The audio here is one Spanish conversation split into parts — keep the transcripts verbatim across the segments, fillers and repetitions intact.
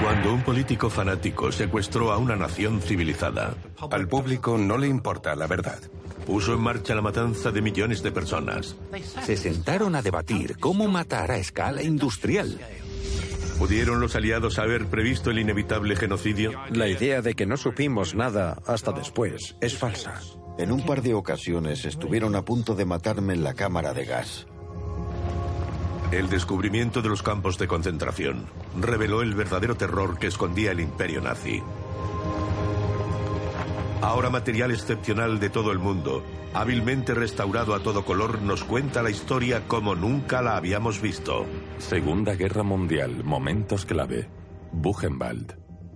Cuando un político fanático secuestró a una nación civilizada, al público no le importa la verdad. Puso en marcha la matanza de millones de personas. Se sentaron a debatir cómo matar a escala industrial. ¿Pudieron los aliados haber previsto el inevitable genocidio? La idea de que no supimos nada hasta después es falsa. En un par de ocasiones estuvieron a punto de matarme en la cámara de gas. El descubrimiento de los campos de concentración reveló el verdadero terror que escondía el imperio nazi. Ahora material excepcional de todo el mundo, hábilmente restaurado a todo color, nos cuenta la historia como nunca la habíamos visto. Segunda Guerra Mundial, momentos clave. Buchenwald.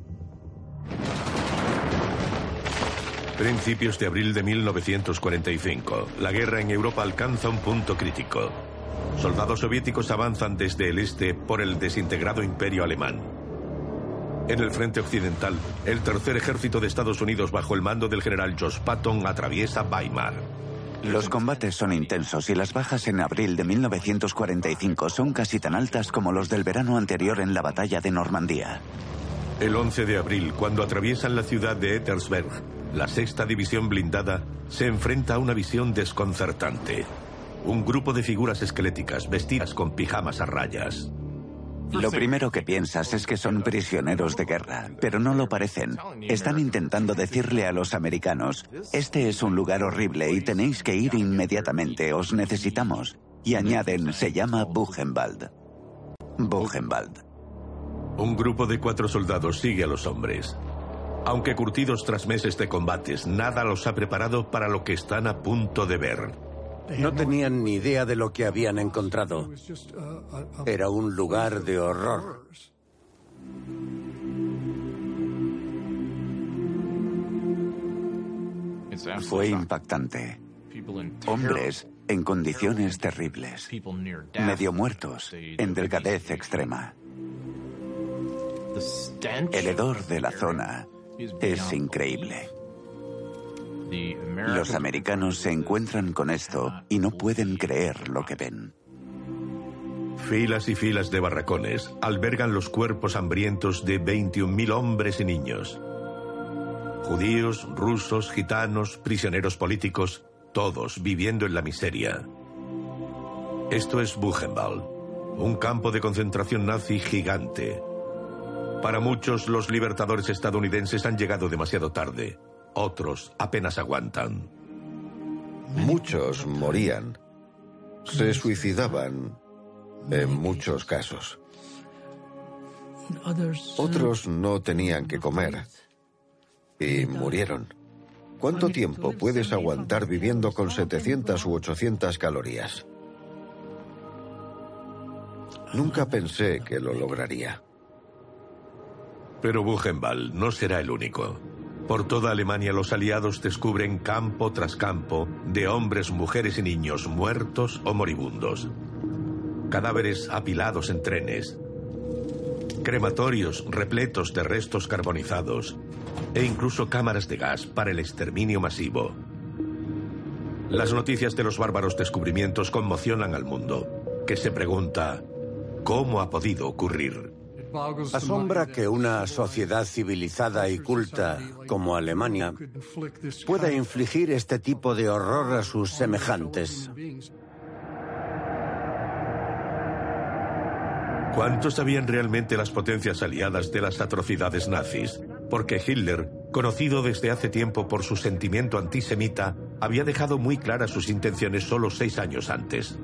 Principios de abril de mil novecientos cuarenta y cinco. La guerra en Europa alcanza un punto crítico. Soldados soviéticos avanzan desde el este por el desintegrado imperio alemán. En el frente occidental, el tercer ejército de Estados Unidos bajo el mando del general George Patton atraviesa Weimar. Los combates son intensos y las bajas en abril de mil novecientos cuarenta y cinco son casi tan altas como los del verano anterior en la batalla de Normandía. El once de abril, cuando atraviesan la ciudad de Ettersberg, la sexta división blindada se enfrenta a una visión desconcertante. Un grupo de figuras esqueléticas vestidas con pijamas a rayas. Lo primero que piensas es que son prisioneros de guerra, pero no lo parecen. Están intentando decirle a los americanos, este es un lugar horrible y tenéis que ir inmediatamente, os necesitamos. Y añaden, se llama Buchenwald. Buchenwald. Un grupo de cuatro soldados sigue a los hombres. Aunque curtidos tras meses de combates, nada los ha preparado para lo que están a punto de ver. No tenían ni idea de lo que habían encontrado. Era un lugar de horror. Fue impactante. Hombres en condiciones terribles, medio muertos, en delgadez extrema. El hedor de la zona es increíble. Los americanos se encuentran con esto y no pueden creer lo que ven. Filas y filas de barracones albergan los cuerpos hambrientos de veintiún mil hombres y niños. Judíos, rusos, gitanos, prisioneros políticos, todos viviendo en la miseria. Esto es Buchenwald, un campo de concentración nazi gigante. Para muchos, los libertadores estadounidenses han llegado demasiado tarde. Otros apenas aguantan. Muchos morían. Se suicidaban en muchos casos. Otros no tenían que comer y murieron. ¿Cuánto tiempo puedes aguantar viviendo con setecientas u ochocientas calorías? Nunca pensé que lo lograría. Pero Buchenwald no será el único. Por toda Alemania los aliados descubren campo tras campo de hombres, mujeres y niños muertos o moribundos. Cadáveres apilados en trenes. Crematorios repletos de restos carbonizados. E incluso cámaras de gas para el exterminio masivo. Las noticias de los bárbaros descubrimientos conmocionan al mundo, que se pregunta, ¿cómo ha podido ocurrir? Asombra que una sociedad civilizada y culta como Alemania pueda infligir este tipo de horror a sus semejantes. ¿Cuánto sabían realmente las potencias aliadas de las atrocidades nazis? Porque Hitler, conocido desde hace tiempo por su sentimiento antisemita, había dejado muy claras sus intenciones solo seis años antes.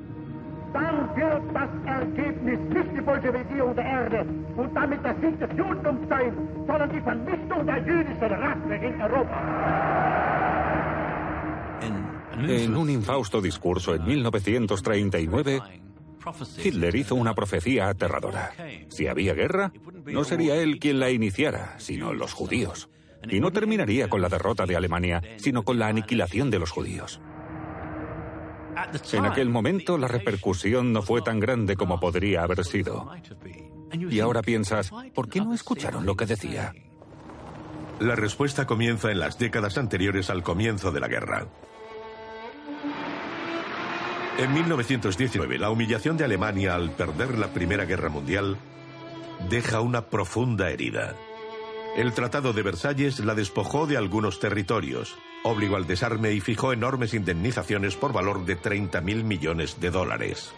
En un infausto discurso en mil novecientos treinta y nueve, Hitler hizo una profecía aterradora. Si había guerra, no sería él quien la iniciara, sino los judíos. Y no terminaría con la derrota de Alemania, sino con la aniquilación de los judíos. En aquel momento, la repercusión no fue tan grande como podría haber sido. Y ahora piensas, ¿por qué no escucharon lo que decía? La respuesta comienza en las décadas anteriores al comienzo de la guerra. En mil novecientos diecinueve, la humillación de Alemania al perder la Primera Guerra Mundial deja una profunda herida. El Tratado de Versalles la despojó de algunos territorios, obligó al desarme y fijó enormes indemnizaciones por valor de treinta mil millones de dólares.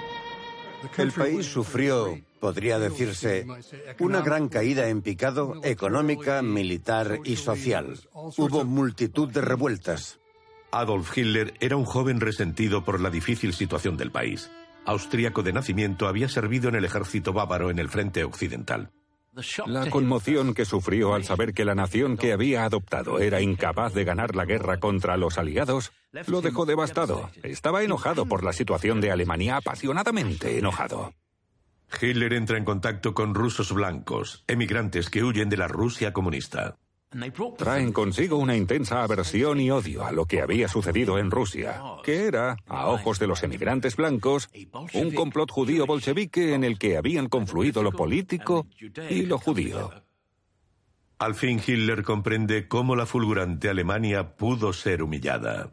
El país sufrió, podría decirse, una gran caída en picado económica, militar y social. Hubo multitud de revueltas. Adolf Hitler era un joven resentido por la difícil situación del país. Austríaco de nacimiento, había servido en el ejército bávaro en el frente occidental. La conmoción que sufrió al saber que la nación que había adoptado era incapaz de ganar la guerra contra los aliados lo dejó devastado. Estaba enojado por la situación de Alemania, apasionadamente enojado. Hitler entra en contacto con rusos blancos, emigrantes que huyen de la Rusia comunista. Traen consigo una intensa aversión y odio a lo que había sucedido en Rusia, que era, a ojos de los emigrantes blancos, un complot judío bolchevique en el que habían confluido lo político y lo judío. Al fin Hitler comprende cómo la fulgurante Alemania pudo ser humillada.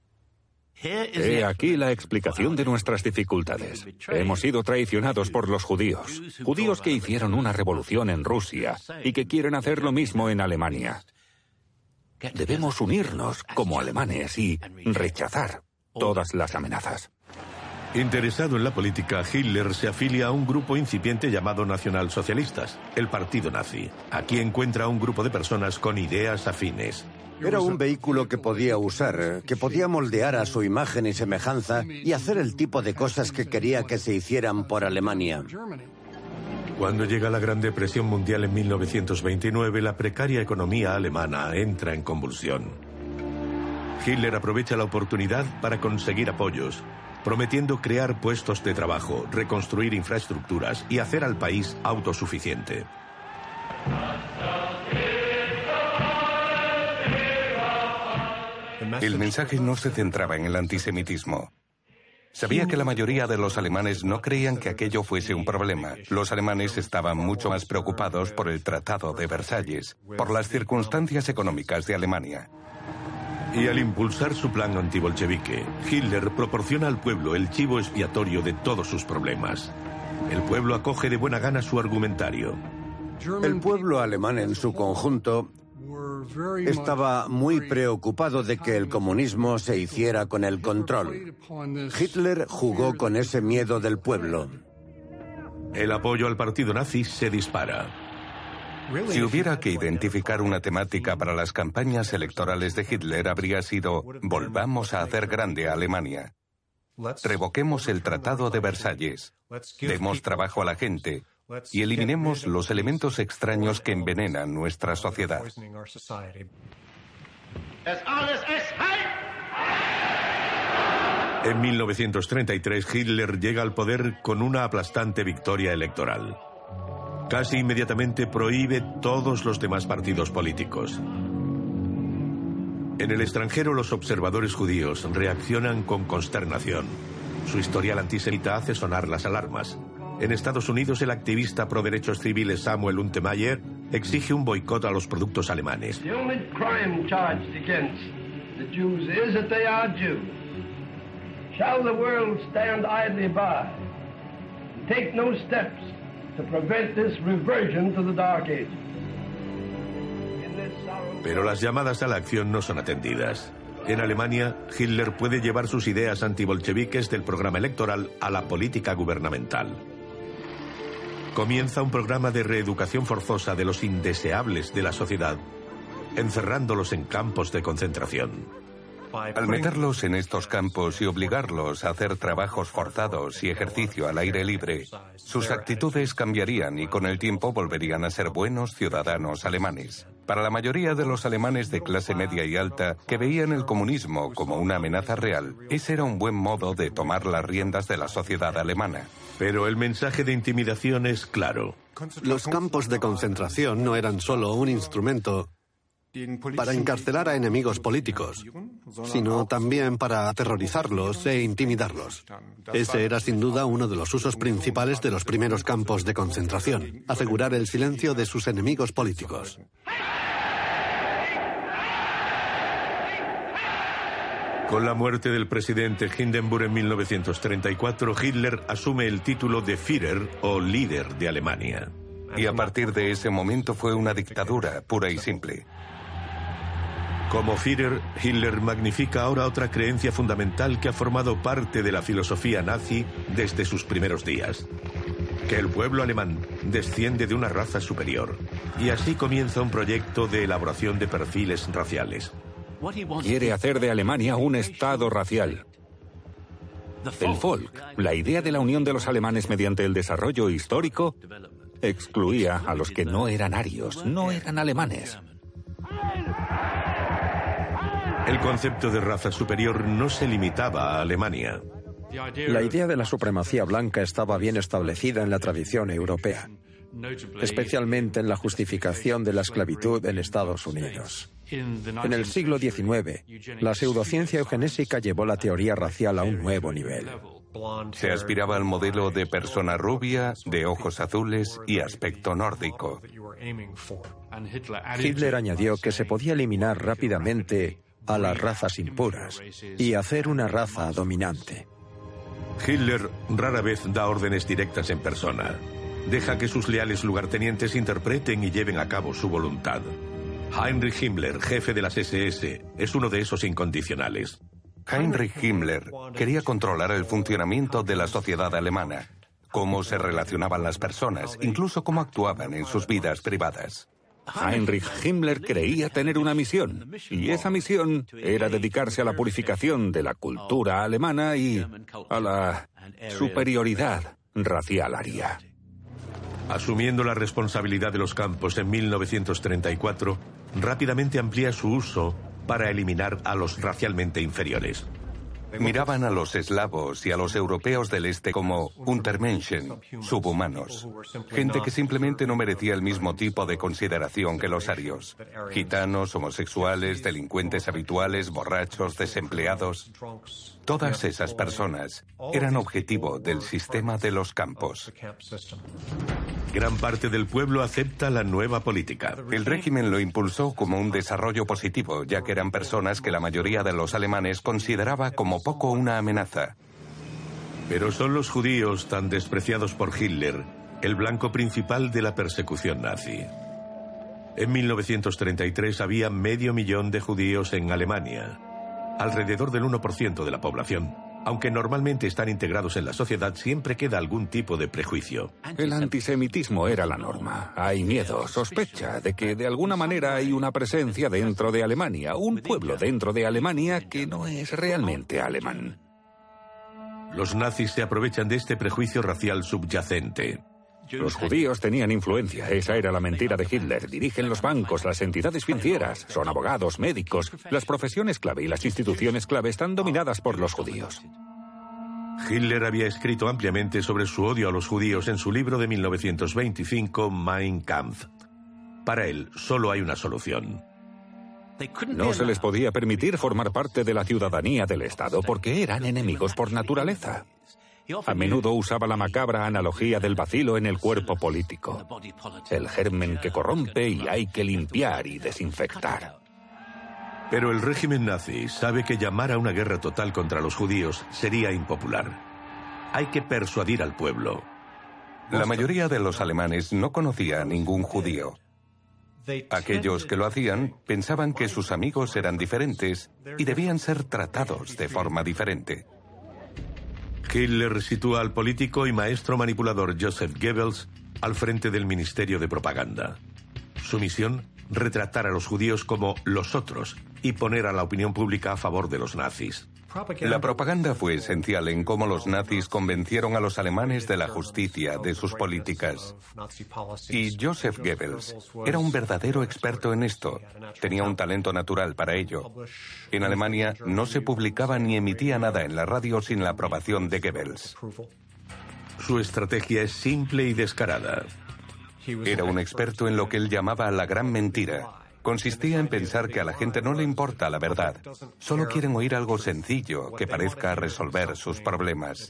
He aquí la explicación de nuestras dificultades. Hemos sido traicionados por los judíos, judíos que hicieron una revolución en Rusia y que quieren hacer lo mismo en Alemania. Debemos unirnos como alemanes y rechazar todas las amenazas. Interesado en la política, Hitler se afilia a un grupo incipiente llamado nacionalsocialistas, el Partido Nazi. Aquí encuentra un grupo de personas con ideas afines. Era un vehículo que podía usar, que podía moldear a su imagen y semejanza y hacer el tipo de cosas que quería que se hicieran por Alemania. Cuando llega la Gran Depresión Mundial en mil novecientos veintinueve, la precaria economía alemana entra en convulsión. Hitler aprovecha la oportunidad para conseguir apoyos, prometiendo crear puestos de trabajo, reconstruir infraestructuras y hacer al país autosuficiente. El mensaje no se centraba en el antisemitismo. Sabía que la mayoría de los alemanes no creían que aquello fuese un problema. Los alemanes estaban mucho más preocupados por el Tratado de Versalles, por las circunstancias económicas de Alemania. Y al impulsar su plan antibolchevique, Hitler proporciona al pueblo el chivo expiatorio de todos sus problemas. El pueblo acoge de buena gana su argumentario. El pueblo alemán en su conjunto estaba muy preocupado de que el comunismo se hiciera con el control. Hitler jugó con ese miedo del pueblo. El apoyo al partido nazi se dispara. Si hubiera que identificar una temática para las campañas electorales de Hitler, habría sido: volvamos a hacer grande a Alemania. Revoquemos el Tratado de Versalles. Demos trabajo a la gente. Y eliminemos los elementos extraños que envenenan nuestra sociedad. En mil novecientos treinta y tres, Hitler llega al poder con una aplastante victoria electoral. Casi inmediatamente prohíbe todos los demás partidos políticos. En el extranjero, los observadores judíos reaccionan con consternación. Su historial antisemita hace sonar las alarmas. En Estados Unidos, el activista pro derechos civiles Samuel Untermaier exige un boicot a los productos alemanes. The only crime charged against the Jews is that they are Jews. Shall the world stand idly by and take no steps to prevent this reversion to the Dark Ages? Pero las llamadas a la acción no son atendidas. En Alemania, Hitler puede llevar sus ideas antibolcheviques del programa electoral a la política gubernamental. Comienza un programa de reeducación forzosa de los indeseables de la sociedad, encerrándolos en campos de concentración. Al meterlos en estos campos y obligarlos a hacer trabajos forzados y ejercicio al aire libre, sus actitudes cambiarían y con el tiempo volverían a ser buenos ciudadanos alemanes. Para la mayoría de los alemanes de clase media y alta, que veían el comunismo como una amenaza real, ese era un buen modo de tomar las riendas de la sociedad alemana. Pero el mensaje de intimidación es claro. Los campos de concentración no eran solo un instrumento para encarcelar a enemigos políticos, sino también para aterrorizarlos e intimidarlos. Ese era sin duda uno de los usos principales de los primeros campos de concentración, asegurar el silencio de sus enemigos políticos. Con la muerte del presidente Hindenburg en mil novecientos treinta y cuatro, Hitler asume el título de Führer o líder de Alemania. Y a partir de ese momento fue una dictadura pura y simple. Como Führer, Hitler magnifica ahora otra creencia fundamental que ha formado parte de la filosofía nazi desde sus primeros días: que el pueblo alemán desciende de una raza superior. Y así comienza un proyecto de elaboración de perfiles raciales. Quiere hacer de Alemania un estado racial. El Volk, la idea de la unión de los alemanes mediante el desarrollo histórico, excluía a los que no eran arios, no eran alemanes. El concepto de raza superior no se limitaba a Alemania. La idea de la supremacía blanca estaba bien establecida en la tradición europea, especialmente en la justificación de la esclavitud en Estados Unidos. En el siglo diecinueve, la pseudociencia eugenésica llevó la teoría racial a un nuevo nivel. Se aspiraba al modelo de persona rubia, de ojos azules y aspecto nórdico. Hitler añadió que se podía eliminar rápidamente a las razas impuras y hacer una raza dominante. Hitler rara vez da órdenes directas en persona. Deja que sus leales lugartenientes interpreten y lleven a cabo su voluntad. Heinrich Himmler, jefe de las ese ese, es uno de esos incondicionales. Heinrich Himmler quería controlar el funcionamiento de la sociedad alemana, cómo se relacionaban las personas, incluso cómo actuaban en sus vidas privadas. Heinrich Himmler creía tener una misión, y esa misión era dedicarse a la purificación de la cultura alemana y a la superioridad racial aria. Asumiendo la responsabilidad de los campos en mil novecientos treinta y cuatro, rápidamente amplía su uso para eliminar a los racialmente inferiores. Miraban a los eslavos y a los europeos del este como Untermenschen, subhumanos. Gente que simplemente no merecía el mismo tipo de consideración que los arios. Gitanos, homosexuales, delincuentes habituales, borrachos, desempleados. Todas esas personas eran objetivo del sistema de los campos. Gran parte del pueblo acepta la nueva política. El régimen lo impulsó como un desarrollo positivo, ya que eran personas que la mayoría de los alemanes consideraba como poco una amenaza. Pero son los judíos, tan despreciados por Hitler, el blanco principal de la persecución nazi. En mil novecientos treinta y tres había medio millón de judíos en Alemania, alrededor del uno por ciento de la población. Aunque normalmente están integrados en la sociedad, siempre queda algún tipo de prejuicio. El antisemitismo era la norma. Hay miedo, sospecha de que de alguna manera hay una presencia dentro de Alemania, un pueblo dentro de Alemania que no es realmente alemán. Los nazis se aprovechan de este prejuicio racial subyacente. Los judíos tenían influencia, esa era la mentira de Hitler. Dirigen los bancos, las entidades financieras, son abogados, médicos. Las profesiones clave y las instituciones clave están dominadas por los judíos. Hitler había escrito ampliamente sobre su odio a los judíos en su libro de mil novecientos veinticinco, Mein Kampf. Para él, solo hay una solución. No se les podía permitir formar parte de la ciudadanía del Estado porque eran enemigos por naturaleza. A menudo usaba la macabra analogía del bacilo en el cuerpo político. El germen que corrompe y hay que limpiar y desinfectar. Pero el régimen nazi sabe que llamar a una guerra total contra los judíos sería impopular. Hay que persuadir al pueblo. La mayoría de los alemanes no conocía a ningún judío. Aquellos que lo hacían pensaban que sus amigos eran diferentes y debían ser tratados de forma diferente. Hitler sitúa al político y maestro manipulador Joseph Goebbels al frente del Ministerio de Propaganda. Su misión, retratar a los judíos como los otros y poner a la opinión pública a favor de los nazis. La propaganda fue esencial en cómo los nazis convencieron a los alemanes de la justicia de sus políticas. Y Joseph Goebbels era un verdadero experto en esto. Tenía un talento natural para ello. En Alemania no se publicaba ni emitía nada en la radio sin la aprobación de Goebbels. Su estrategia es simple y descarada. Era un experto en lo que él llamaba la gran mentira. Consistía en pensar que a la gente no le importa la verdad. Solo quieren oír algo sencillo que parezca resolver sus problemas.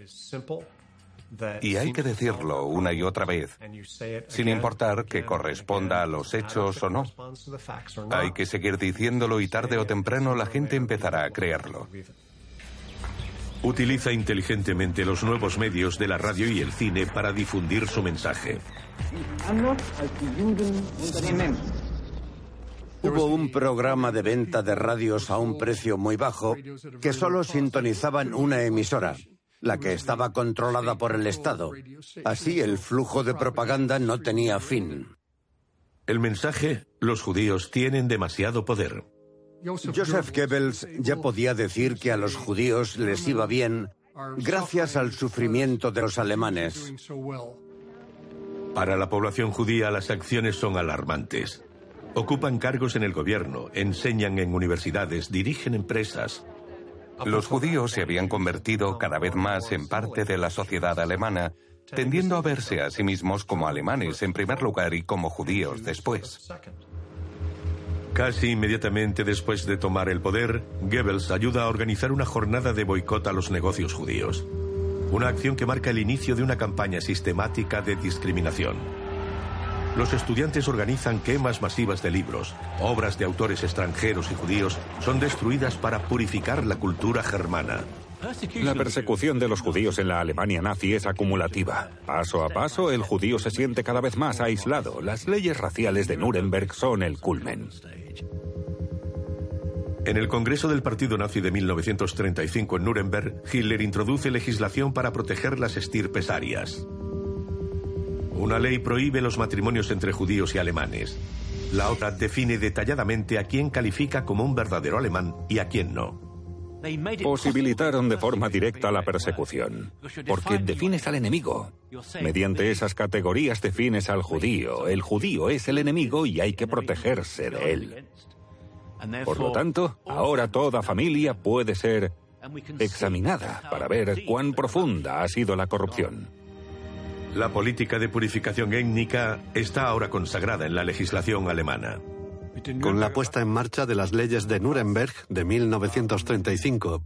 Y hay que decirlo una y otra vez, sin importar que corresponda a los hechos o no. Hay que seguir diciéndolo y tarde o temprano la gente empezará a creerlo. Utiliza inteligentemente los nuevos medios de la radio y el cine para difundir su mensaje. Hubo un programa de venta de radios a un precio muy bajo que solo sintonizaban una emisora, la que estaba controlada por el Estado. Así el flujo de propaganda no tenía fin. El mensaje: los judíos tienen demasiado poder. Joseph Goebbels ya podía decir que a los judíos les iba bien gracias al sufrimiento de los alemanes. Para la población judía las acciones son alarmantes. Ocupan cargos en el gobierno, enseñan en universidades, dirigen empresas. Los judíos se habían convertido cada vez más en parte de la sociedad alemana, tendiendo a verse a sí mismos como alemanes en primer lugar y como judíos después. Casi inmediatamente después de tomar el poder, Goebbels ayuda a organizar una jornada de boicot a los negocios judíos. Una acción que marca el inicio de una campaña sistemática de discriminación. Los estudiantes organizan quemas masivas de libros. Obras de autores extranjeros y judíos son destruidas para purificar la cultura germana. La persecución de los judíos en la Alemania nazi es acumulativa. Paso a paso, el judío se siente cada vez más aislado. Las leyes raciales de Nuremberg son el culmen. En el Congreso del Partido Nazi de mil novecientos treinta y cinco en Nuremberg, Hitler introduce legislación para proteger las estirpes arias. Una ley prohíbe los matrimonios entre judíos y alemanes. La otra define detalladamente a quién califica como un verdadero alemán y a quién no. Posibilitaron de forma directa la persecución, porque defines al enemigo. Mediante esas categorías defines al judío. El judío es el enemigo y hay que protegerse de él. Por lo tanto, ahora toda familia puede ser examinada para ver cuán profunda ha sido la corrupción. La política de purificación étnica está ahora consagrada en la legislación alemana. Con la puesta en marcha de las leyes de Nuremberg de mil novecientos treinta y cinco,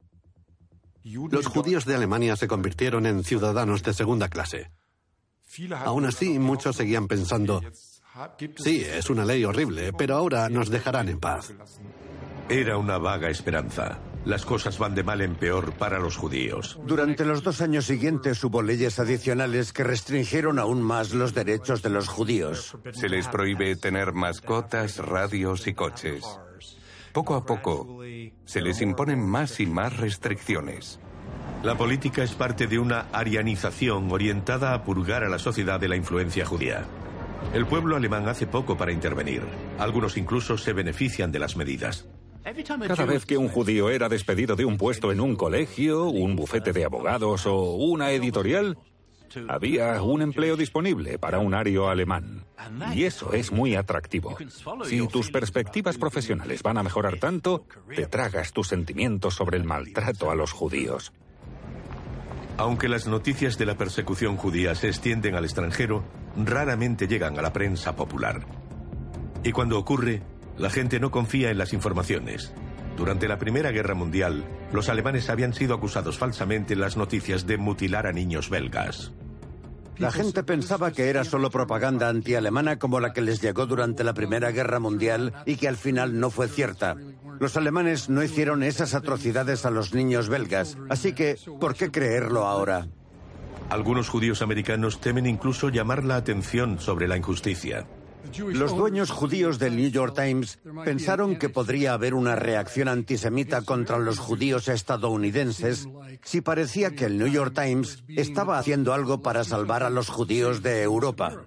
los judíos de Alemania se convirtieron en ciudadanos de segunda clase. Aún así, muchos seguían pensando: sí, es una ley horrible, pero ahora nos dejarán en paz. Era una vaga esperanza. Las cosas van de mal en peor para los judíos. Durante los dos años siguientes hubo leyes adicionales que restringieron aún más los derechos de los judíos. Se les prohíbe tener mascotas, radios y coches. Poco a poco, se les imponen más y más restricciones. La política es parte de una arianización orientada a purgar a la sociedad de la influencia judía. El pueblo alemán hace poco para intervenir. Algunos incluso se benefician de las medidas. Cada vez que un judío era despedido de un puesto en un colegio, un bufete de abogados o una editorial, había un empleo disponible para un ario alemán. Y eso es muy atractivo. Si tus perspectivas profesionales van a mejorar tanto, te tragas tus sentimientos sobre el maltrato a los judíos. Aunque las noticias de la persecución judía se extienden al extranjero, raramente llegan a la prensa popular. Y cuando ocurre, la gente no confía en las informaciones. Durante la Primera Guerra Mundial, los alemanes habían sido acusados falsamente en las noticias de mutilar a niños belgas. La gente pensaba que era solo propaganda antialemana como la que les llegó durante la Primera Guerra Mundial y que al final no fue cierta. Los alemanes no hicieron esas atrocidades a los niños belgas, así que, ¿por qué creerlo ahora? Algunos judíos americanos temen incluso llamar la atención sobre la injusticia. Los dueños judíos del New York Times pensaron que podría haber una reacción antisemita contra los judíos estadounidenses si parecía que el New York Times estaba haciendo algo para salvar a los judíos de Europa.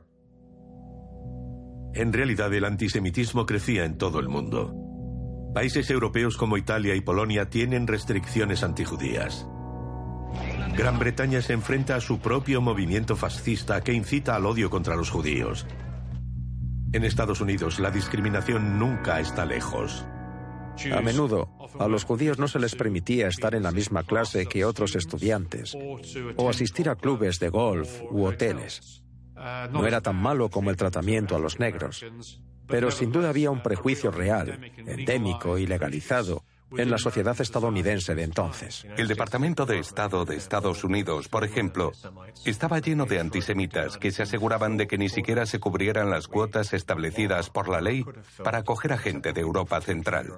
En realidad, el antisemitismo crecía en todo el mundo. Países europeos como Italia y Polonia tienen restricciones antijudías. Gran Bretaña se enfrenta a su propio movimiento fascista que incita al odio contra los judíos. En Estados Unidos, la discriminación nunca está lejos. A menudo, a los judíos no se les permitía estar en la misma clase que otros estudiantes o asistir a clubes de golf u hoteles. No era tan malo como el tratamiento a los negros, pero sin duda había un prejuicio real, endémico y legalizado en la sociedad estadounidense de entonces. El Departamento de Estado de Estados Unidos, por ejemplo, estaba lleno de antisemitas que se aseguraban de que ni siquiera se cubrieran las cuotas establecidas por la ley para acoger a gente de Europa Central.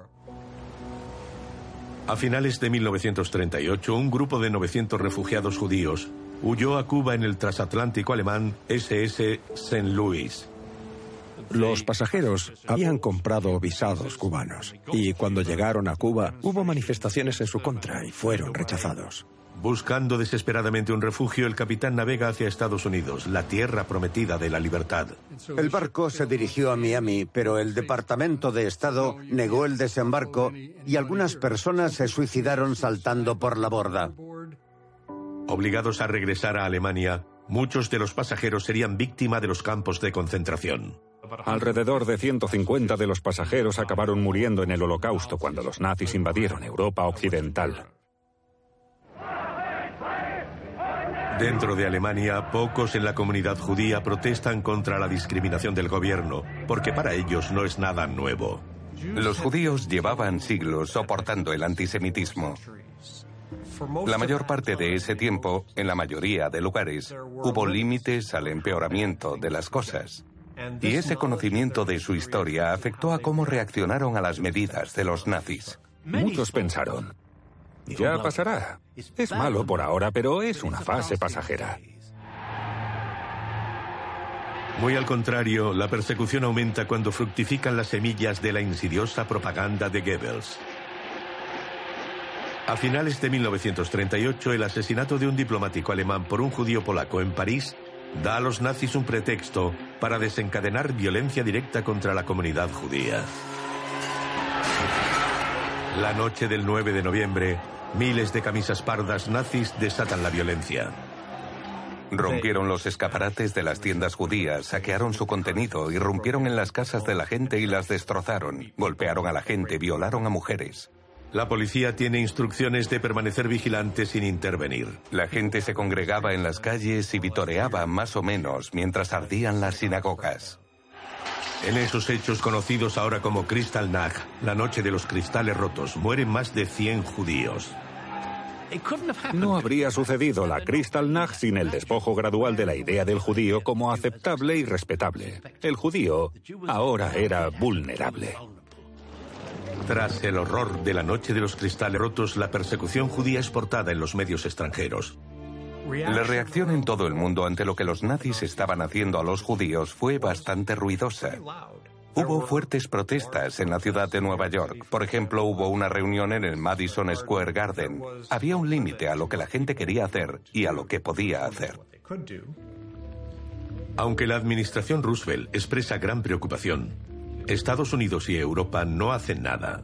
A finales de mil novecientos treinta y ocho, un grupo de novecientos refugiados judíos huyó a Cuba en el transatlántico alemán ese ese Saint Louis. Los pasajeros habían comprado visados cubanos y cuando llegaron a Cuba hubo manifestaciones en su contra y fueron rechazados. Buscando desesperadamente un refugio, el capitán navega hacia Estados Unidos, la tierra prometida de la libertad. El barco se dirigió a Miami, pero el Departamento de Estado negó el desembarco y algunas personas se suicidaron saltando por la borda. Obligados a regresar a Alemania, muchos de los pasajeros serían víctima de los campos de concentración. Alrededor de ciento cincuenta de los pasajeros acabaron muriendo en el Holocausto cuando los nazis invadieron Europa Occidental. Dentro de Alemania, pocos en la comunidad judía protestan contra la discriminación del gobierno, porque para ellos no es nada nuevo. Los judíos llevaban siglos soportando el antisemitismo. La mayor parte de ese tiempo, en la mayoría de lugares, hubo límites al empeoramiento de las cosas. Y ese conocimiento de su historia afectó a cómo reaccionaron a las medidas de los nazis. Muchos pensaron, ya pasará. Es malo por ahora, pero es una fase pasajera. Muy al contrario, la persecución aumenta cuando fructifican las semillas de la insidiosa propaganda de Goebbels. A finales de mil novecientos treinta y ocho, el asesinato de un diplomático alemán por un judío polaco en París da a los nazis un pretexto para desencadenar violencia directa contra la comunidad judía. La noche del nueve de noviembre, miles de camisas pardas nazis desatan la violencia. Rompieron los escaparates de las tiendas judías, saquearon su contenido, irrumpieron en las casas de la gente y las destrozaron. Golpearon a la gente, violaron a mujeres. La policía tiene instrucciones de permanecer vigilante sin intervenir. La gente se congregaba en las calles y vitoreaba más o menos mientras ardían las sinagogas. En esos hechos conocidos ahora como Kristallnacht, la noche de los cristales rotos, mueren más de cien judíos. No habría sucedido la Kristallnacht sin el despojo gradual de la idea del judío como aceptable y respetable. El judío ahora era vulnerable. Tras el horror de la noche de los cristales rotos, la persecución judía es portada en los medios extranjeros. La reacción en todo el mundo ante lo que los nazis estaban haciendo a los judíos fue bastante ruidosa. Hubo fuertes protestas en la ciudad de Nueva York. Por ejemplo, hubo una reunión en el Madison Square Garden. Había un límite a lo que la gente quería hacer y a lo que podía hacer. Aunque la administración Roosevelt expresa gran preocupación, Estados Unidos y Europa no hacen nada.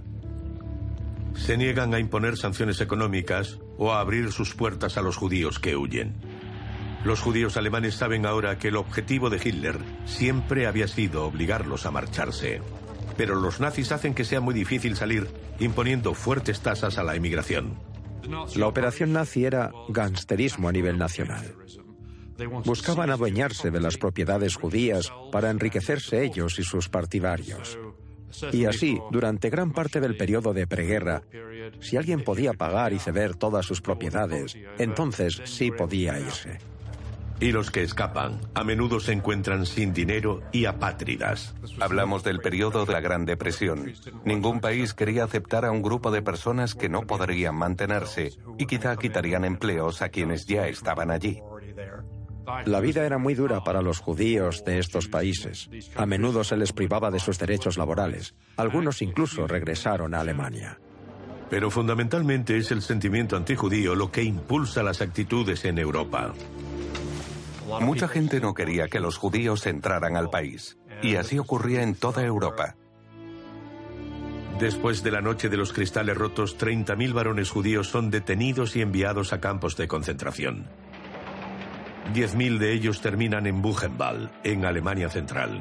Se niegan a imponer sanciones económicas o a abrir sus puertas a los judíos que huyen. Los judíos alemanes saben ahora que el objetivo de Hitler siempre había sido obligarlos a marcharse. Pero los nazis hacen que sea muy difícil salir, imponiendo fuertes tasas a la emigración. La operación nazi era gangsterismo a nivel nacional. Buscaban adueñarse de las propiedades judías para enriquecerse ellos y sus partidarios. Y así, durante gran parte del periodo de preguerra, si alguien podía pagar y ceder todas sus propiedades, entonces sí podía irse. Y los que escapan, a menudo se encuentran sin dinero y apátridas. Hablamos del periodo de la Gran Depresión. Ningún país quería aceptar a un grupo de personas que no podrían mantenerse y quizá quitarían empleos a quienes ya estaban allí. La vida era muy dura para los judíos de estos países. A menudo se les privaba de sus derechos laborales. Algunos incluso regresaron a Alemania. Pero fundamentalmente es el sentimiento antijudío lo que impulsa las actitudes en Europa. Mucha gente no quería que los judíos entraran al país, y así ocurría en toda Europa. Después de la noche de los cristales rotos, treinta mil varones judíos son detenidos y enviados a campos de concentración. diez mil de ellos terminan en Buchenwald, en Alemania Central.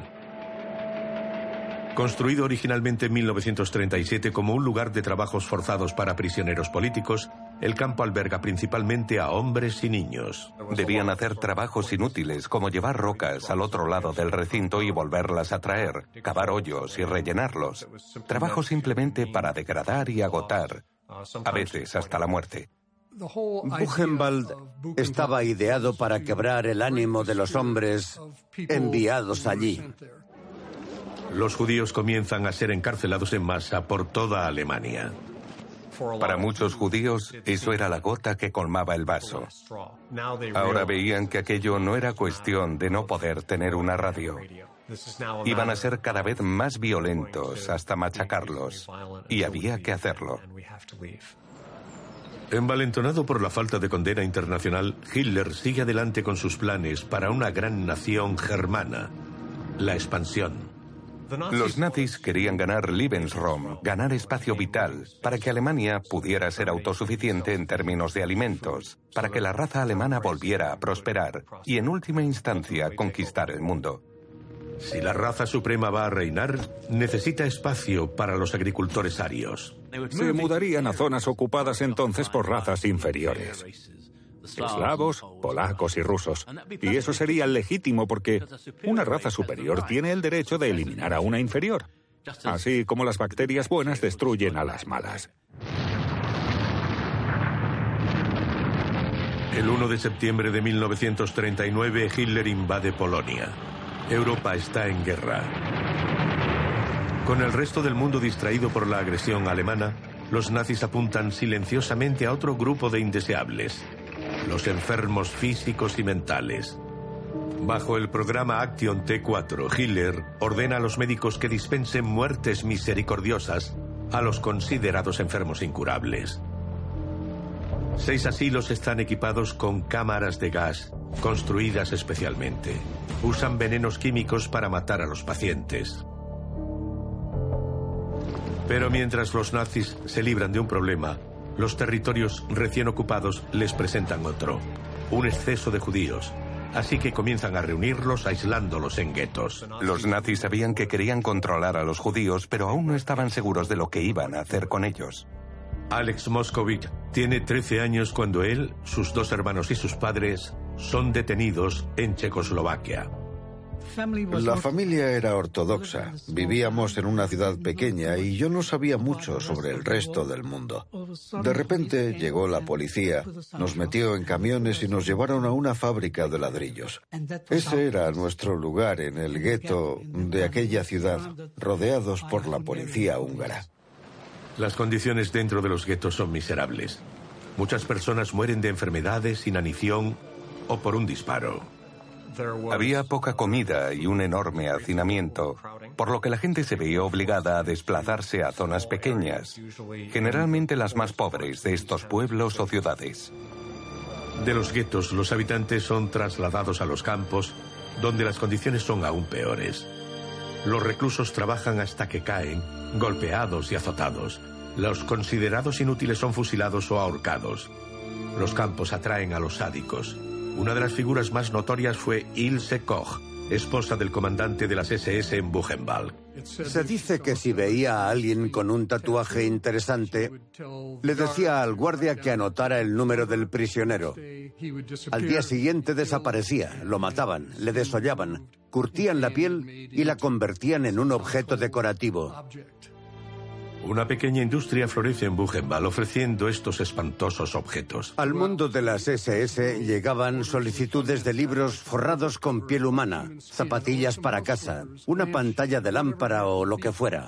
Construido originalmente en mil novecientos treinta y siete como un lugar de trabajos forzados para prisioneros políticos, el campo alberga principalmente a hombres y niños. Debían hacer trabajos inútiles como llevar rocas al otro lado del recinto y volverlas a traer, cavar hoyos y rellenarlos. Trabajo simplemente para degradar y agotar, a veces hasta la muerte. Buchenwald estaba ideado para quebrar el ánimo de los hombres enviados allí. Los judíos comienzan a ser encarcelados en masa por toda Alemania. Para muchos judíos, eso era la gota que colmaba el vaso. Ahora veían que aquello no era cuestión de no poder tener una radio. Iban a ser cada vez más violentos hasta machacarlos, y había que hacerlo. Envalentonado por la falta de condena internacional, Hitler sigue adelante con sus planes para una gran nación germana, la expansión. Los nazis querían ganar Lebensraum, ganar espacio vital, para que Alemania pudiera ser autosuficiente en términos de alimentos, para que la raza alemana volviera a prosperar y, en última instancia, conquistar el mundo. Si la raza suprema va a reinar, necesita espacio para los agricultores arios. Se mudarían a zonas ocupadas entonces por razas inferiores. Eslavos, polacos y rusos. Y eso sería legítimo porque una raza superior tiene el derecho de eliminar a una inferior, así como las bacterias buenas destruyen a las malas. El uno de septiembre de mil novecientos treinta y nueve, Hitler invade Polonia. Europa está en guerra. Con el resto del mundo distraído por la agresión alemana, los nazis apuntan silenciosamente a otro grupo de indeseables: los enfermos físicos y mentales. Bajo el programa Action T cuatro, Hitler ordena a los médicos que dispensen muertes misericordiosas a los considerados enfermos incurables. Seis asilos están equipados con cámaras de gas construidas especialmente. Usan venenos químicos para matar a los pacientes. Pero mientras los nazis se libran de un problema, los territorios recién ocupados les presentan otro: un exceso de judíos. Así que comienzan a reunirlos, aislándolos en guetos. Los nazis sabían que querían controlar a los judíos, pero aún no estaban seguros de lo que iban a hacer con ellos. Alex Moskovich tiene trece años cuando él, sus dos hermanos y sus padres son detenidos en Checoslovaquia. La familia era ortodoxa. Vivíamos en una ciudad pequeña y yo no sabía mucho sobre el resto del mundo. De repente llegó la policía, nos metió en camiones y nos llevaron a una fábrica de ladrillos. Ese era nuestro lugar en el gueto de aquella ciudad, rodeados por la policía húngara. Las condiciones dentro de los guetos son miserables. Muchas personas mueren de enfermedades, inanición o por un disparo. Había poca comida y un enorme hacinamiento, por lo que la gente se veía obligada a desplazarse a zonas pequeñas, generalmente las más pobres de estos pueblos o ciudades. De los guetos, los habitantes son trasladados a los campos, donde las condiciones son aún peores. Los reclusos trabajan hasta que caen, golpeados y azotados. Los considerados inútiles son fusilados o ahorcados. Los campos atraen a los sádicos. Una de las figuras más notorias fue Ilse Koch, esposa del comandante de las ese ese en Buchenwald. Se dice que si veía a alguien con un tatuaje interesante, le decía al guardia que anotara el número del prisionero. Al día siguiente desaparecía, lo mataban, le desollaban, curtían la piel y la convertían en un objeto decorativo. Una pequeña industria florece en Buchenwald ofreciendo estos espantosos objetos. Al mundo de las ese ese llegaban solicitudes de libros forrados con piel humana, zapatillas para casa, una pantalla de lámpara o lo que fuera.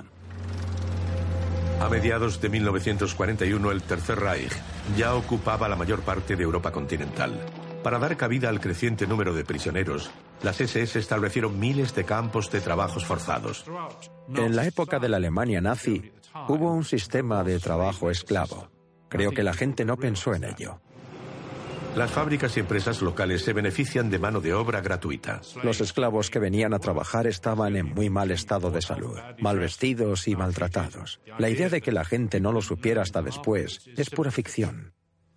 A mediados de mil novecientos cuarenta y uno, el Tercer Reich ya ocupaba la mayor parte de Europa continental. Para dar cabida al creciente número de prisioneros, las ese ese establecieron miles de campos de trabajos forzados. En la época de la Alemania nazi, hubo un sistema de trabajo esclavo. Creo que la gente no pensó en ello. Las fábricas y empresas locales se benefician de mano de obra gratuita. Los esclavos que venían a trabajar estaban en muy mal estado de salud, mal vestidos y maltratados. La idea de que la gente no lo supiera hasta después es pura ficción.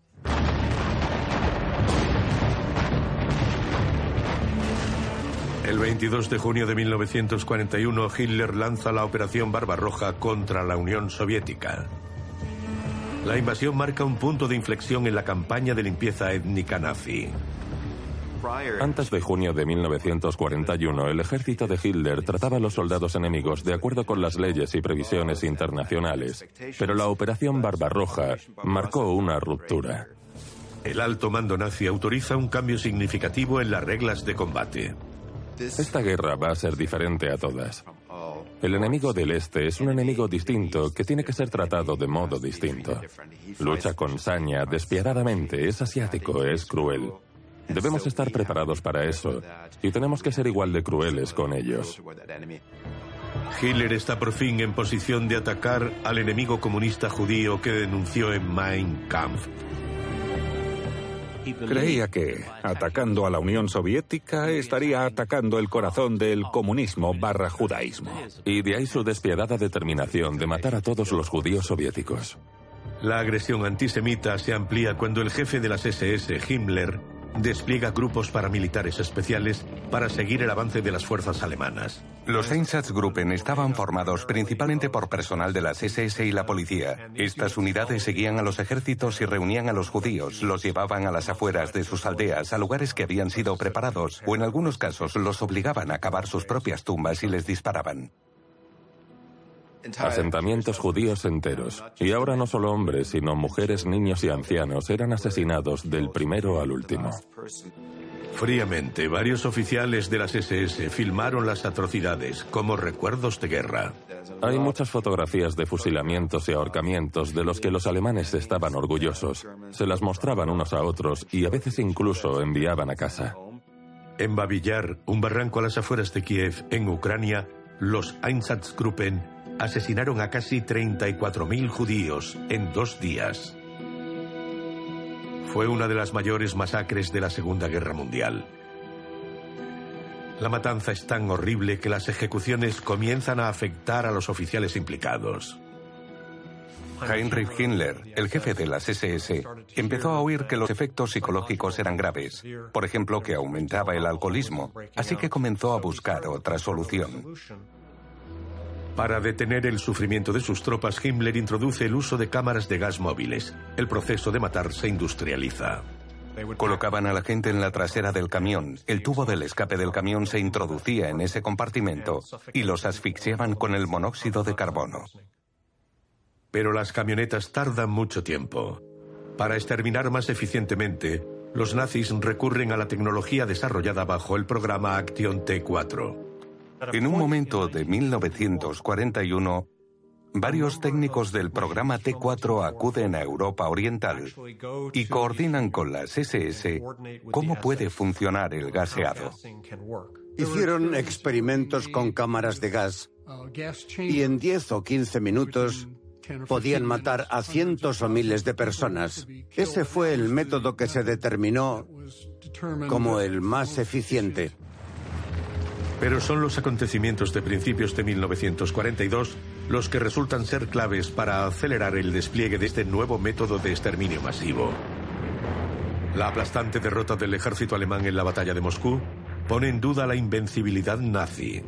El veintidós de junio de mil novecientos cuarenta y uno, Hitler lanza la Operación Barbarroja contra la Unión Soviética. La invasión marca un punto de inflexión en la campaña de limpieza étnica nazi. Antes de junio de mil novecientos cuarenta y uno, el ejército de Hitler trataba a los soldados enemigos de acuerdo con las leyes y previsiones internacionales, pero la Operación Barbarroja marcó una ruptura. El alto mando nazi autoriza un cambio significativo en las reglas de combate. Esta guerra va a ser diferente a todas. El enemigo del Este es un enemigo distinto que tiene que ser tratado de modo distinto. Lucha con saña, despiadadamente, es asiático, es cruel. Debemos estar preparados para eso y tenemos que ser igual de crueles con ellos. Hitler está por fin en posición de atacar al enemigo comunista judío que denunció en Mein Kampf. Creía que, atacando a la Unión Soviética, estaría atacando el corazón del comunismo barra judaísmo. Y de ahí su despiadada determinación de matar a todos los judíos soviéticos. La agresión antisemita se amplía cuando el jefe de las ese ese, Himmler, despliega grupos paramilitares especiales para seguir el avance de las fuerzas alemanas. Los Einsatzgruppen estaban formados principalmente por personal de las ese ese y la policía. Estas unidades seguían a los ejércitos y reunían a los judíos, los llevaban a las afueras de sus aldeas, a lugares que habían sido preparados, o en algunos casos los obligaban a cavar sus propias tumbas y les disparaban. Asentamientos judíos enteros. Y ahora no solo hombres, sino mujeres, niños y ancianos eran asesinados del primero al último. Fríamente, varios oficiales de las ese ese filmaron las atrocidades como recuerdos de guerra. Hay muchas fotografías de fusilamientos y ahorcamientos de los que los alemanes estaban orgullosos. Se las mostraban unos a otros y a veces incluso enviaban a casa. En Babillar, un barranco a las afueras de Kiev, en Ucrania, los Einsatzgruppen asesinaron a casi treinta y cuatro mil judíos en dos días. Fue una de las mayores masacres de la Segunda Guerra Mundial. La matanza es tan horrible que las ejecuciones comienzan a afectar a los oficiales implicados. Heinrich Himmler, el jefe de las ese ese, empezó a oír que los efectos psicológicos eran graves. Por ejemplo, que aumentaba el alcoholismo. Así que comenzó a buscar otra solución. Para detener el sufrimiento de sus tropas, Himmler introduce el uso de cámaras de gas móviles. El proceso de matar se industrializa. Colocaban a la gente en la trasera del camión. El tubo del escape del camión se introducía en ese compartimento y los asfixiaban con el monóxido de carbono. Pero las camionetas tardan mucho tiempo. Para exterminar más eficientemente, los nazis recurren a la tecnología desarrollada bajo el programa Action T cuatro. En un momento de mil novecientos cuarenta y uno, varios técnicos del programa T cuatro acuden a Europa Oriental y coordinan con las ese ese cómo puede funcionar el gaseado. Hicieron experimentos con cámaras de gas y en diez o quince minutos podían matar a cientos o miles de personas. Ese fue el método que se determinó como el más eficiente. Pero son los acontecimientos de principios de mil novecientos cuarenta y dos los que resultan ser claves para acelerar el despliegue de este nuevo método de exterminio masivo. La aplastante derrota del ejército alemán en la batalla de Moscú pone en duda la invencibilidad nazi.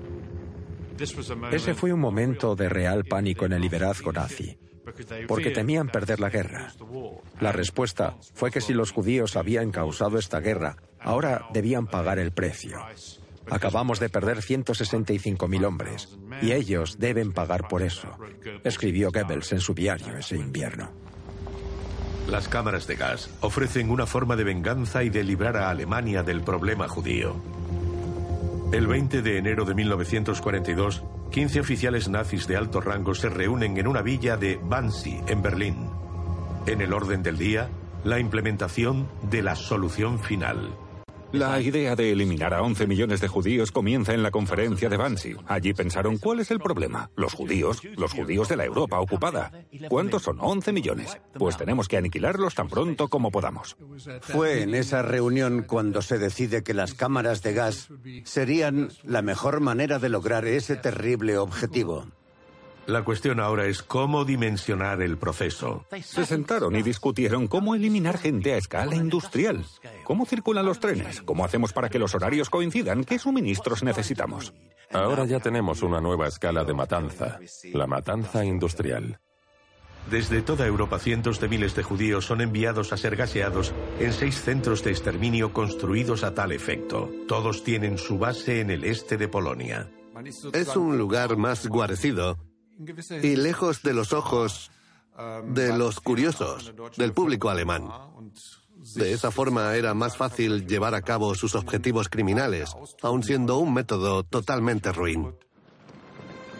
Ese fue un momento de real pánico en el liderazgo nazi, porque temían perder la guerra. La respuesta fue que si los judíos habían causado esta guerra, ahora debían pagar el precio. Acabamos de perder ciento sesenta y cinco mil hombres, y ellos deben pagar por eso, escribió Goebbels en su diario ese invierno. Las cámaras de gas ofrecen una forma de venganza y de librar a Alemania del problema judío. El veinte de enero de mil novecientos cuarenta y dos, quince oficiales nazis de alto rango se reúnen en una villa de Wannsee, en Berlín. En el orden del día, la implementación de la solución final. La idea de eliminar a once millones de judíos comienza en la conferencia de Wannsee. Allí pensaron, ¿cuál es el problema? Los judíos, los judíos de la Europa ocupada. ¿Cuántos son? once millones. Pues tenemos que aniquilarlos tan pronto como podamos. Fue en esa reunión cuando se decide que las cámaras de gas serían la mejor manera de lograr ese terrible objetivo. La cuestión ahora es cómo dimensionar el proceso. Se sentaron y discutieron cómo eliminar gente a escala industrial. ¿Cómo circulan los trenes? ¿Cómo hacemos para que los horarios coincidan? ¿Qué suministros necesitamos? Ahora ya tenemos una nueva escala de matanza, la matanza industrial. Desde toda Europa, cientos de miles de judíos son enviados a ser gaseados en seis centros de exterminio construidos a tal efecto. Todos tienen su base en el este de Polonia. Es un lugar más guarecido y lejos de los ojos de los curiosos, del público alemán. De esa forma era más fácil llevar a cabo sus objetivos criminales, aun siendo un método totalmente ruin.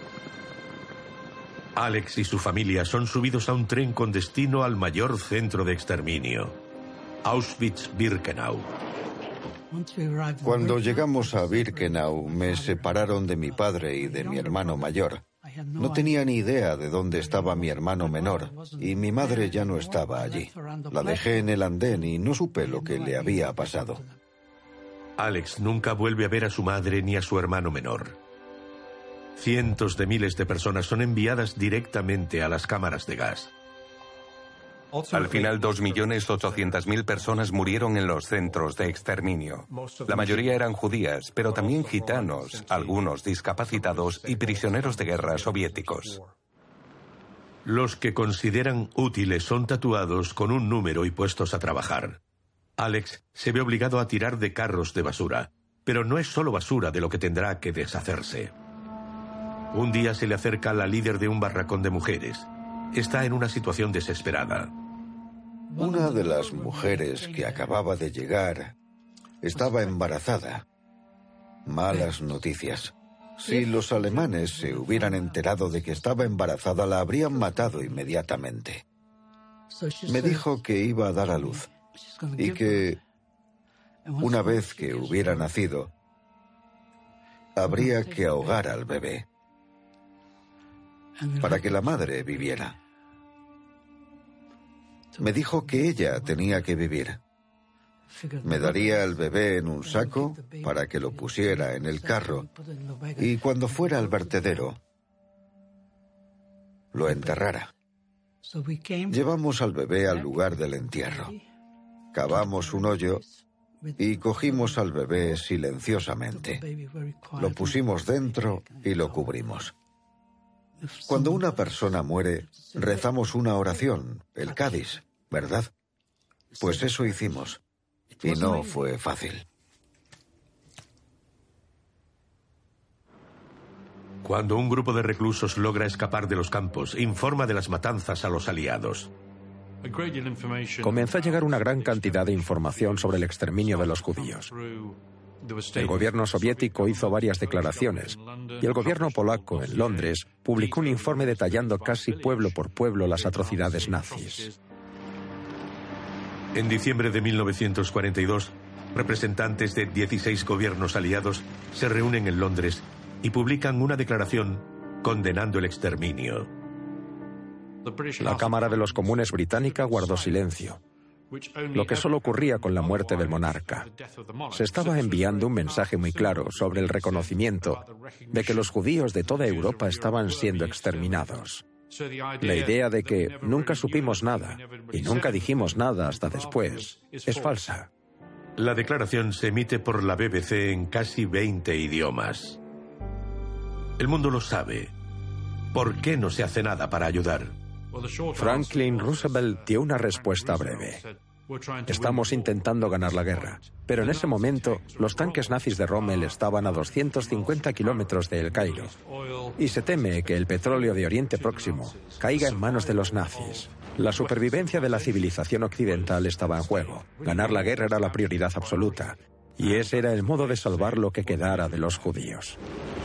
Alex y su familia son subidos a un tren con destino al mayor centro de exterminio, Auschwitz-Birkenau. Cuando llegamos a Birkenau, me separaron de mi padre y de mi hermano mayor. No tenía ni idea de dónde estaba mi hermano menor, y mi madre ya no estaba allí. La dejé en el andén y no supe lo que le había pasado. Alex nunca vuelve a ver a su madre ni a su hermano menor. Cientos de miles de personas son enviadas directamente a las cámaras de gas. Al final, dos millones ochocientas mil personas murieron en los centros de exterminio. La mayoría eran judías, pero también gitanos, algunos discapacitados y prisioneros de guerra soviéticos. Los que consideran útiles son tatuados con un número y puestos a trabajar. Alex se ve obligado a tirar de carros de basura, pero no es solo basura de lo que tendrá que deshacerse. Un día se le acerca la líder de un barracón de mujeres. Está en una situación desesperada. Una de las mujeres que acababa de llegar estaba embarazada. Malas noticias. Si los alemanes se hubieran enterado de que estaba embarazada, la habrían matado inmediatamente. Me dijo que iba a dar a luz y que, una vez que hubiera nacido, habría que ahogar al bebé para que la madre viviera. Me dijo que ella tenía que vivir. Me daría el bebé en un saco para que lo pusiera en el carro y cuando fuera al vertedero, lo enterrara. Llevamos al bebé al lugar del entierro. Cavamos un hoyo y cogimos al bebé silenciosamente. Lo pusimos dentro y lo cubrimos. Cuando una persona muere, rezamos una oración, el Kaddish, ¿verdad? Pues eso hicimos. Y no fue fácil. Cuando un grupo de reclusos logra escapar de los campos, informa de las matanzas a los aliados. Comenzó a llegar una gran cantidad de información sobre el exterminio de los judíos. El gobierno soviético hizo varias declaraciones y el gobierno polaco en Londres publicó un informe detallando casi pueblo por pueblo las atrocidades nazis. En diciembre de mil novecientos cuarenta y dos, representantes de dieciséis gobiernos aliados se reúnen en Londres y publican una declaración condenando el exterminio. La Cámara de los Comunes británica guardó silencio, lo que solo ocurría con la muerte del monarca. Se estaba enviando un mensaje muy claro sobre el reconocimiento de que los judíos de toda Europa estaban siendo exterminados. La idea de que nunca supimos nada y nunca dijimos nada hasta después es falsa. La declaración se emite por la B B C en casi veinte idiomas. El mundo lo sabe. ¿Por qué no se hace nada para ayudar? Franklin Roosevelt dio una respuesta breve. Estamos intentando ganar la guerra, pero en ese momento los tanques nazis de Rommel estaban a doscientos cincuenta kilómetros de El Cairo y se teme que el petróleo de Oriente Próximo caiga en manos de los nazis. La supervivencia de la civilización occidental estaba en juego. Ganar la guerra era la prioridad absoluta y ese era el modo de salvar lo que quedara de los judíos.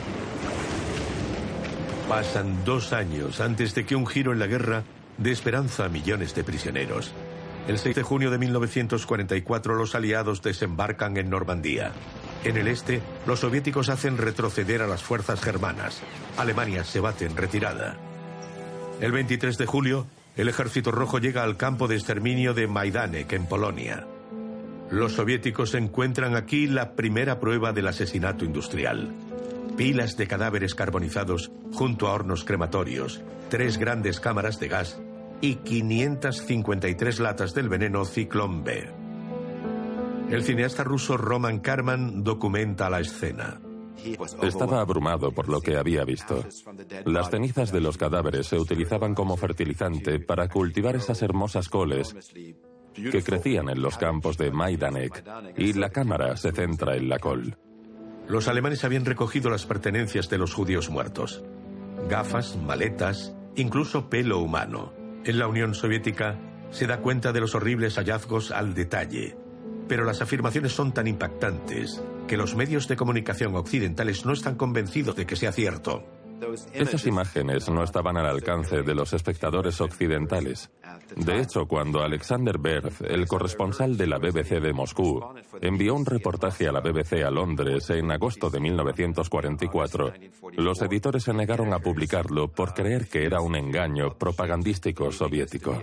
Pasan dos años antes de que un giro en la guerra dé esperanza a millones de prisioneros. El seis de junio de mil novecientos cuarenta y cuatro los aliados desembarcan en Normandía. En el este, los soviéticos hacen retroceder a las fuerzas germanas. Alemania se bate en retirada. El veintitrés de julio, el Ejército Rojo llega al campo de exterminio de Majdanek, en Polonia. Los soviéticos encuentran aquí la primera prueba del asesinato industrial. Pilas de cadáveres carbonizados junto a hornos crematorios, tres grandes cámaras de gas y quinientas cincuenta y tres latas del veneno Zyklon B. El cineasta ruso Roman Karman documenta la escena. Estaba abrumado por lo que había visto. Las cenizas de los cadáveres se utilizaban como fertilizante para cultivar esas hermosas coles que crecían en los campos de Majdanek, y la cámara se centra en la col. Los alemanes habían recogido las pertenencias de los judíos muertos. Gafas, maletas, incluso pelo humano. En la Unión Soviética se da cuenta de los horribles hallazgos al detalle. Pero las afirmaciones son tan impactantes que los medios de comunicación occidentales no están convencidos de que sea cierto. Esas imágenes no estaban al alcance de los espectadores occidentales. De hecho, cuando Alexander Berth, el corresponsal de la B B C de Moscú, envió un reportaje a la B B C a Londres en agosto de mil novecientos cuarenta y cuatro, los editores se negaron a publicarlo por creer que era un engaño propagandístico soviético.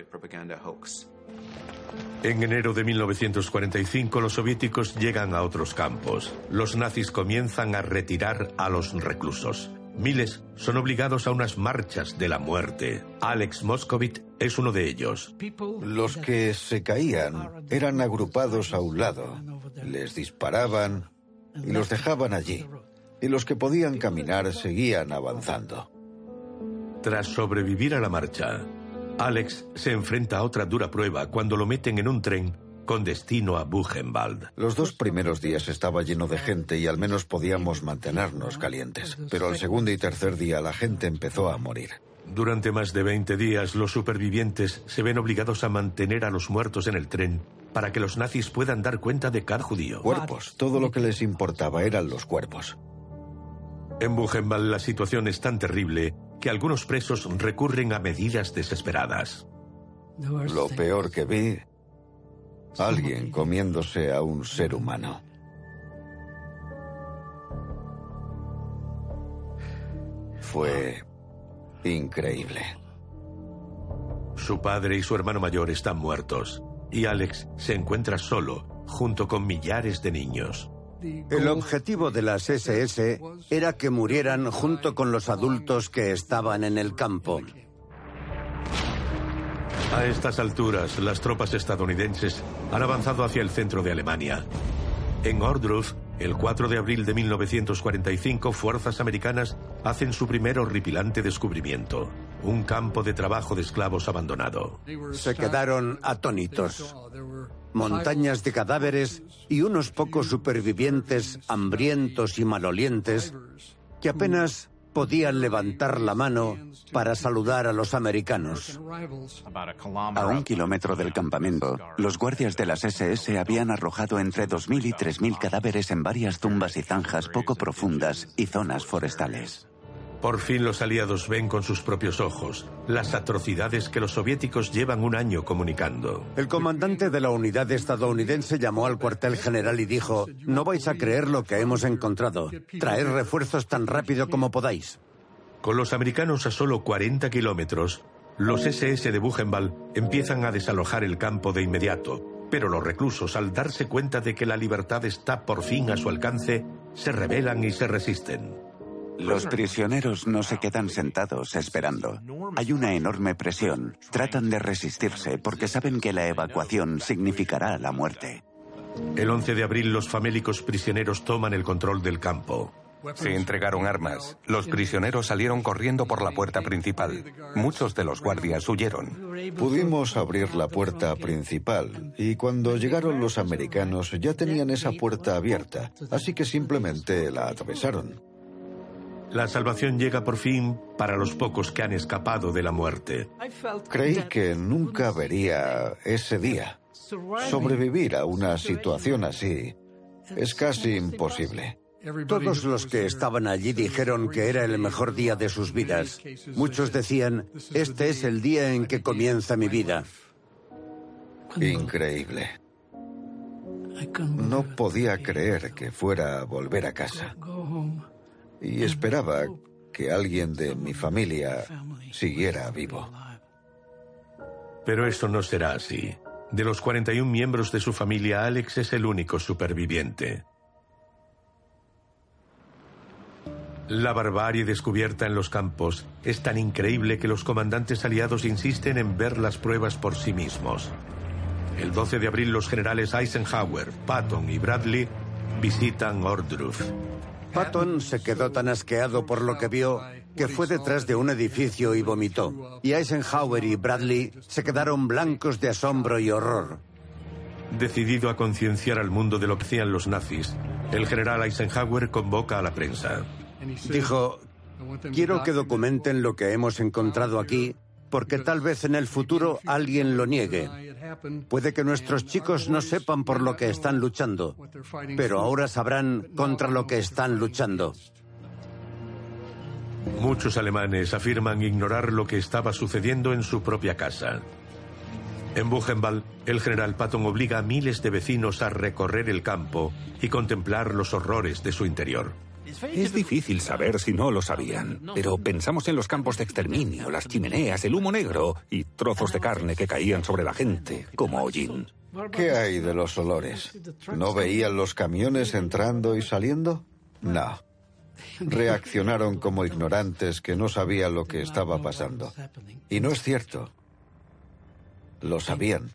En enero de mil novecientos cuarenta y cinco, los soviéticos llegan a otros campos. Los nazis comienzan a retirar a los reclusos. Miles son obligados a unas marchas de la muerte. Alex Moscovitz es uno de ellos. Los que se caían eran agrupados a un lado, les disparaban y los dejaban allí. Y los que podían caminar seguían avanzando. Tras sobrevivir a la marcha, Alex se enfrenta a otra dura prueba cuando lo meten en un tren con destino a Buchenwald. Los dos primeros días estaba lleno de gente y al menos podíamos mantenernos calientes. Pero al segundo y tercer día la gente empezó a morir. Durante más de veinte días, los supervivientes se ven obligados a mantener a los muertos en el tren para que los nazis puedan dar cuenta de cada judío. Cuerpos. Todo lo que les importaba eran los cuerpos. En Buchenwald la situación es tan terrible que algunos presos recurren a medidas desesperadas. Lo peor que vi, alguien comiéndose a un ser humano. Fue increíble. Su padre y su hermano mayor están muertos, y Alex se encuentra solo, junto con millares de niños. El objetivo de las ese ese era que murieran junto con los adultos que estaban en el campo. A estas alturas, las tropas estadounidenses han avanzado hacia el centro de Alemania. En Ohrdruf, el cuatro de abril de mil novecientos cuarenta y cinco, fuerzas americanas hacen su primer horripilante descubrimiento: un campo de trabajo de esclavos abandonado. Se quedaron atónitos. Montañas de cadáveres y unos pocos supervivientes hambrientos y malolientes que apenas podían levantar la mano para saludar a los americanos. A un kilómetro del campamento, los guardias de las ese ese habían arrojado entre dos mil y tres mil cadáveres en varias tumbas y zanjas poco profundas y zonas forestales. Por fin los aliados ven con sus propios ojos las atrocidades que los soviéticos llevan un año comunicando. El comandante de la unidad estadounidense llamó al cuartel general y dijo: «No vais a creer lo que hemos encontrado. Traed refuerzos tan rápido como podáis». Con los americanos a solo cuarenta kilómetros, los ese ese de Buchenwald empiezan a desalojar el campo de inmediato. Pero los reclusos, al darse cuenta de que la libertad está por fin a su alcance, se rebelan y se resisten. Los prisioneros no se quedan sentados esperando. Hay una enorme presión. Tratan de resistirse porque saben que la evacuación significará la muerte. El once de abril los famélicos prisioneros toman el control del campo. Se entregaron armas. Los prisioneros salieron corriendo por la puerta principal. Muchos de los guardias huyeron. Pudimos abrir la puerta principal y cuando llegaron los americanos ya tenían esa puerta abierta, así que simplemente la atravesaron. La salvación llega por fin para los pocos que han escapado de la muerte. Creí que nunca vería ese día. Sobrevivir a una situación así es casi imposible. Todos los que estaban allí dijeron que era el mejor día de sus vidas. Muchos decían: «Este es el día en que comienza mi vida». Increíble. No podía creer que fuera a volver a casa. Y esperaba que alguien de mi familia siguiera vivo. Pero eso no será así. De los cuarenta y un miembros de su familia, Alex es el único superviviente. La barbarie descubierta en los campos es tan increíble que los comandantes aliados insisten en ver las pruebas por sí mismos. El doce de abril los generales Eisenhower, Patton y Bradley visitan Ohrdruf. Patton se quedó tan asqueado por lo que vio que fue detrás de un edificio y vomitó. Y Eisenhower y Bradley se quedaron blancos de asombro y horror. Decidido a concienciar al mundo de lo que hacían los nazis, el general Eisenhower convoca a la prensa. Dijo: «Quiero que documenten lo que hemos encontrado aquí, porque tal vez en el futuro alguien lo niegue. Puede que nuestros chicos no sepan por lo que están luchando, pero ahora sabrán contra lo que están luchando». Muchos alemanes afirman ignorar lo que estaba sucediendo en su propia casa. En Buchenwald, el general Patton obliga a miles de vecinos a recorrer el campo y contemplar los horrores de su interior. Es difícil saber si no lo sabían, pero pensamos en los campos de exterminio, las chimeneas, el humo negro y trozos de carne que caían sobre la gente, como hollín. ¿Qué hay de los olores? ¿No veían los camiones entrando y saliendo? No. Reaccionaron como ignorantes que no sabían lo que estaba pasando. Y no es cierto. Lo sabían.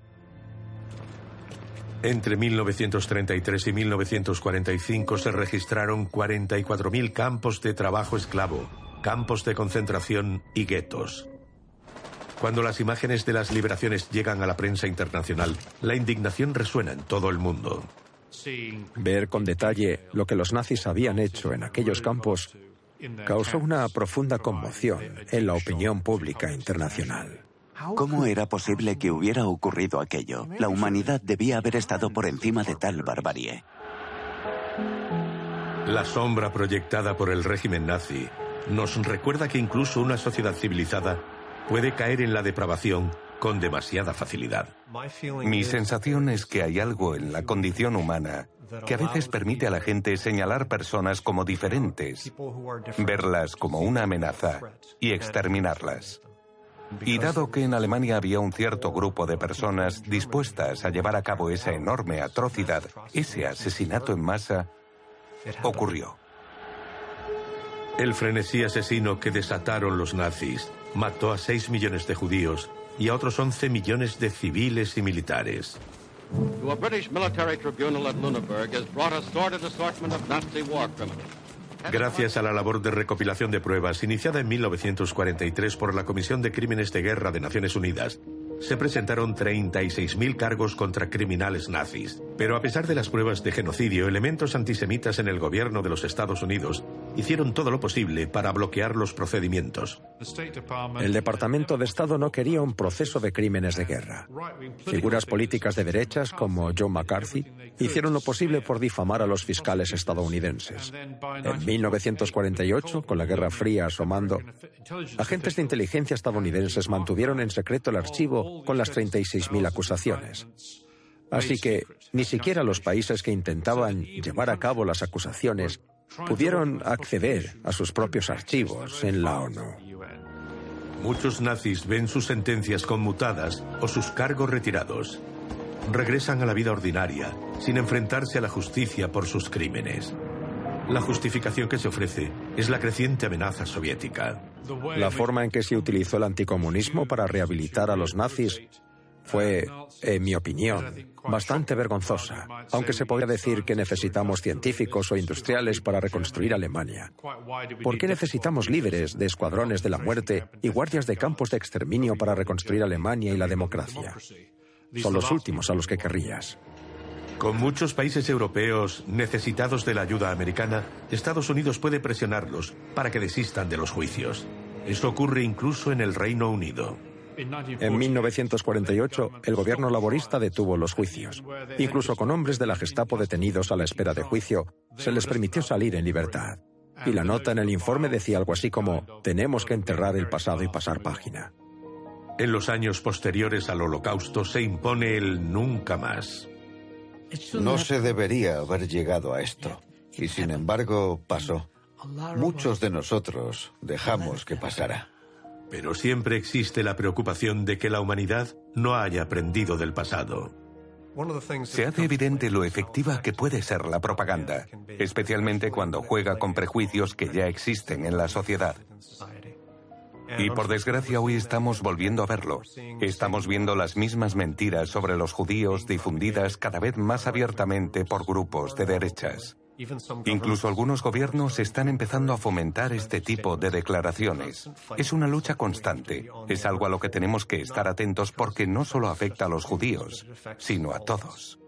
Entre mil novecientos treinta y tres y mil novecientos cuarenta y cinco se registraron cuarenta y cuatro mil campos de trabajo esclavo, campos de concentración y guetos. Cuando las imágenes de las liberaciones llegan a la prensa internacional, la indignación resuena en todo el mundo. Ver con detalle lo que los nazis habían hecho en aquellos campos causó una profunda conmoción en la opinión pública internacional. ¿Cómo era posible que hubiera ocurrido aquello? La humanidad debía haber estado por encima de tal barbarie. La sombra proyectada por el régimen nazi nos recuerda que incluso una sociedad civilizada puede caer en la depravación con demasiada facilidad. Mi sensación es que hay algo en la condición humana que a veces permite a la gente señalar personas como diferentes, verlas como una amenaza y exterminarlas. Y dado que en Alemania había un cierto grupo de personas dispuestas a llevar a cabo esa enorme atrocidad, ese asesinato en masa, ocurrió. El frenesí asesino que desataron los nazis mató a seis millones de judíos y a otros once millones de civiles y militares. To a British military tribunal at Lüneburg is brought a sordid assortment of Nazi war criminals. Gracias a la labor de recopilación de pruebas iniciada en mil novecientos cuarenta y tres por la Comisión de Crímenes de Guerra de Naciones Unidas, se presentaron treinta y seis mil cargos contra criminales nazis. Pero a pesar de las pruebas de genocidio, elementos antisemitas en el gobierno de los Estados Unidos hicieron todo lo posible para bloquear los procedimientos. El Departamento de Estado no quería un proceso de crímenes de guerra. Figuras políticas de derechas como John McCarthy hicieron lo posible por difamar a los fiscales estadounidenses. En mil novecientos cuarenta y ocho, con la Guerra Fría asomando, agentes de inteligencia estadounidenses mantuvieron en secreto el archivo con las treinta y seis mil acusaciones. Así que ni siquiera los países que intentaban llevar a cabo las acusaciones pudieron acceder a sus propios archivos en la ONU. Muchos nazis ven sus sentencias conmutadas o sus cargos retirados. Regresan a la vida ordinaria, sin enfrentarse a la justicia por sus crímenes. La justificación que se ofrece es la creciente amenaza soviética. La forma en que se utilizó el anticomunismo para rehabilitar a los nazis fue, en mi opinión, bastante vergonzosa, aunque se podría decir que necesitamos científicos o industriales para reconstruir Alemania. ¿Por qué necesitamos líderes de escuadrones de la muerte y guardias de campos de exterminio para reconstruir Alemania y la democracia? Son los últimos a los que querrías. Con muchos países europeos necesitados de la ayuda americana, Estados Unidos puede presionarlos para que desistan de los juicios. Eso ocurre incluso en el Reino Unido. En mil novecientos cuarenta y ocho, el gobierno laborista detuvo los juicios. Incluso con hombres de la Gestapo detenidos a la espera de juicio, se les permitió salir en libertad. Y la nota en el informe decía algo así como: tenemos que enterrar el pasado y pasar página. En los años posteriores al Holocausto se impone el nunca más. No se debería haber llegado a esto. Y sin embargo, pasó. Muchos de nosotros dejamos que pasara. Pero siempre existe la preocupación de que la humanidad no haya aprendido del pasado. Se hace evidente lo efectiva que puede ser la propaganda, especialmente cuando juega con prejuicios que ya existen en la sociedad. Y por desgracia hoy estamos volviendo a verlo. Estamos viendo las mismas mentiras sobre los judíos difundidas cada vez más abiertamente por grupos de derechas. Incluso algunos gobiernos están empezando a fomentar este tipo de declaraciones. Es una lucha constante. Es algo a lo que tenemos que estar atentos porque no solo afecta a los judíos, sino a todos.